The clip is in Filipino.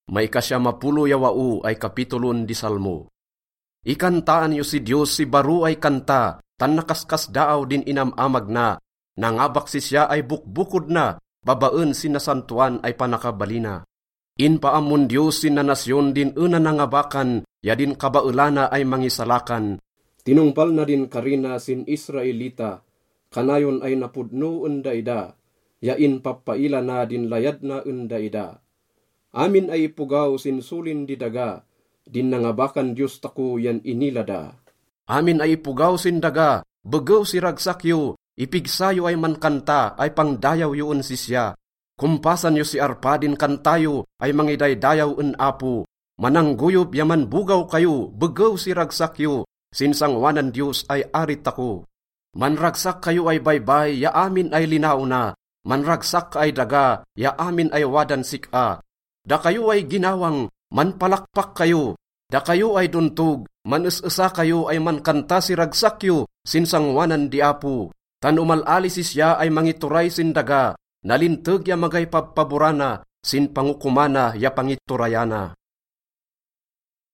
May kasyamapulo yawao ay kapitulon di Salmo. Ikantaan yu si Diyos si baro ay kanta, tan nakaskas daaw din inamamag na, nangabak si siya ay bukbukod na, babaen sinasantuan ay panakabalina. Inpaamon Diyos sinanasyon din una nangabakan, ya din kabaulana ay mangisalakan. Tinungpal na din karina sin Israelita, kanayon ay napudno undaida, yain papaila na din layad na undaida. Amin ay ipugaw sinsulin di daga, din nangabakan Diyos tako yan inilada. Amin ay ipugaw sin daga, begaw si ragsakyo, ipigsayo ay mankanta, ay pangdayaw yun sisya. Kumpasan yo si arpadin kantayo, ay mangidaydayaw un apo. Manangguyob yaman bugaw kayo, begaw si ragsakyo, sinsangwanan Diyos ay arit ako. Manragsak kayo ay baybay, ya amin ay linaw na. Manragsak ay daga, ya amin ay wadan sika. Da kayo ay ginawang, manpalakpak kayo. Da kayo ay duntog, manus-usa kayo ay mankanta si ragsakyo, sinsangwanan di apo. Tan umalali siya ay mangituray sin daga, nalintag ya magay papaburana, sin pangukumana ya pangiturayana.